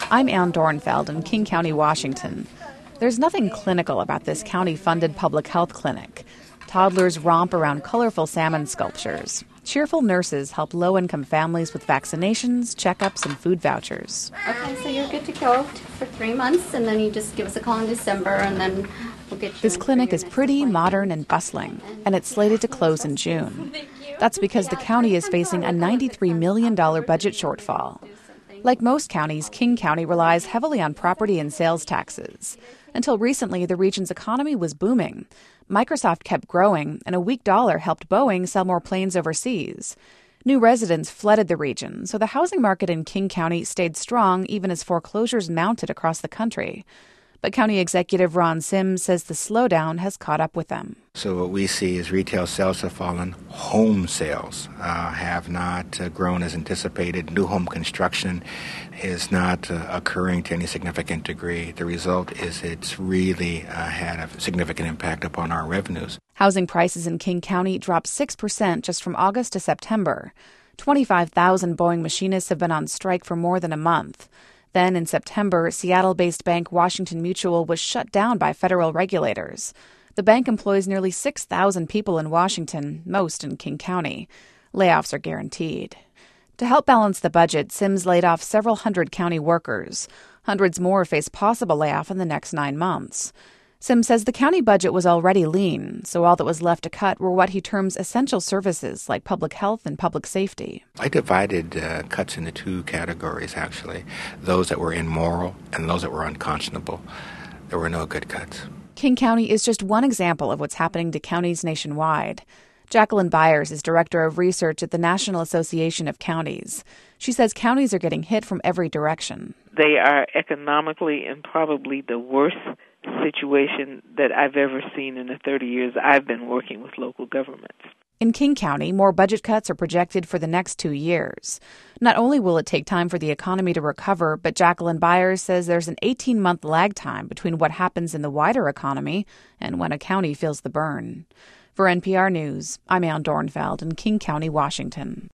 I'm Ann Dornfeld in King County, Washington. There's nothing clinical about this county-funded public health clinic. Toddlers romp around colorful salmon sculptures. Cheerful nurses help low-income families with vaccinations, checkups, and food vouchers. Okay, so you're good to go for 3 months, and then you just give us a call in December, and then we'll get you. This clinic is pretty, modern, and bustling, and it's slated to close in June. That's because the county is facing a $93 million budget shortfall. Like most counties, King County relies heavily on property and sales taxes. Until recently, the region's economy was booming. Microsoft kept growing, and a weak dollar helped Boeing sell more planes overseas. New residents flooded the region, so the housing market in King County stayed strong even as foreclosures mounted across the country. But County Executive Ron Sims says the slowdown has caught up with them. So what we see is retail sales have fallen. Home sales have not grown as anticipated. New home construction is not occurring to any significant degree. The result is it's really had a significant impact upon our revenues. Housing prices in King County dropped 6% just from August to September. 25,000 Boeing machinists have been on strike for more than a month. Then, in September, Seattle-based bank Washington Mutual was shut down by federal regulators. The bank employs nearly 6,000 people in Washington, most in King County. Layoffs are guaranteed. To help balance the budget, Sims laid off several hundred county workers. Hundreds more face possible layoff in the next 9 months. Sims says the county budget was already lean, so all that was left to cut were what he terms essential services like public health and public safety. I divided cuts into 2 categories, actually. Those that were immoral and those that were unconscionable. There were no good cuts. King County is just one example of what's happening to counties nationwide. Jacqueline Byers is director of research at the National Association of Counties. She says counties are getting hit from every direction. They are economically in probably the worst situation that I've ever seen in the 30 years I've been working with local governments. In King County, more budget cuts are projected for the next 2 years. Not only will it take time for the economy to recover, but Jacqueline Byers says there's an 18-month lag time between what happens in the wider economy and when a county feels the burn. For NPR News, I'm Ann Dornfeld in King County, Washington.